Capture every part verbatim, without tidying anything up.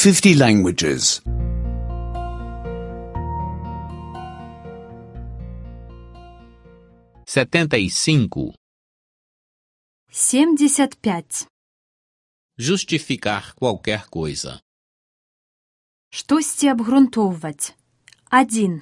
fifty languages. setenta e cinco. семьдесят пять. Justificar qualquer coisa. Штосьці абгрунтоўваць. один.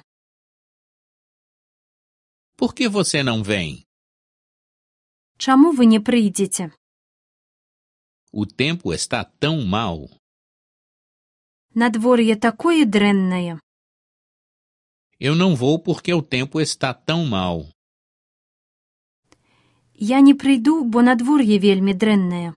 Por que você não vem? Чаму вы не прыйдзеце? O tempo está tão mal. Надвор'е такое дрэннае. Eu não vou porque o tempo está tão mal. Я не прыйду, бо надвор'е вельмі дрэннае.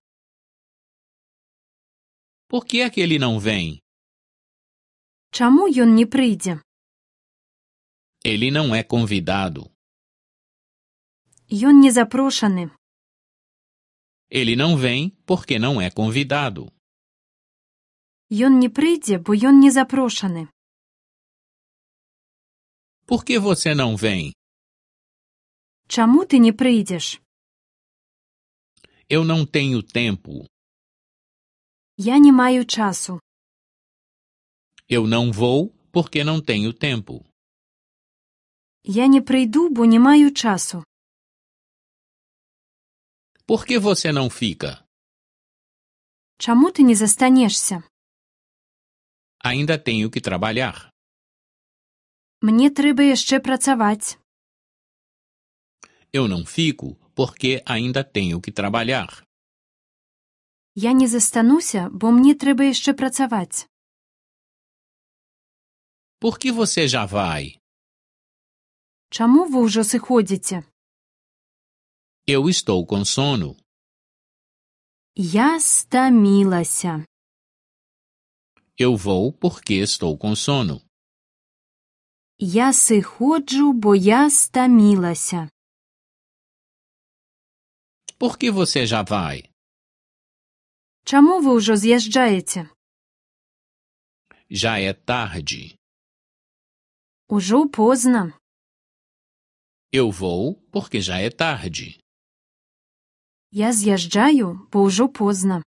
Por que é que ele não vem? Чаму ён не прыйдзе? Ele não é convidado. Ён не запрошаны. Ele não vem porque não é convidado. Ён не прыйдзе, бо ён не запрошаны. Por que você não vem? Чаму ты не прыйдзеш? Eu não tenho tempo. Я не маю часу. Eu não vou porque não tenho tempo. Я не прыйду, бо не маю часу. Por que você não fica? Чаму ты не застанешся? Ainda tenho que trabalhar. Мне трэба яшчэ працаваць. Eu não fico porque ainda tenho que trabalhar. Я не застануся, бо мне трэба яшчэ працаваць. Por que você já vai? Чаму вы ўжо сыходзіце? Eu estou com sono. Я стамілася. Eu vou porque estou com sono. Я сыходжу, бо я стамілася. Por que você já vai? Чаму вы ўжо з'язджаеце? Já é tarde. Ужо позна. Eu vou porque já é tarde. Я з'язджаю, бо ўжо позна.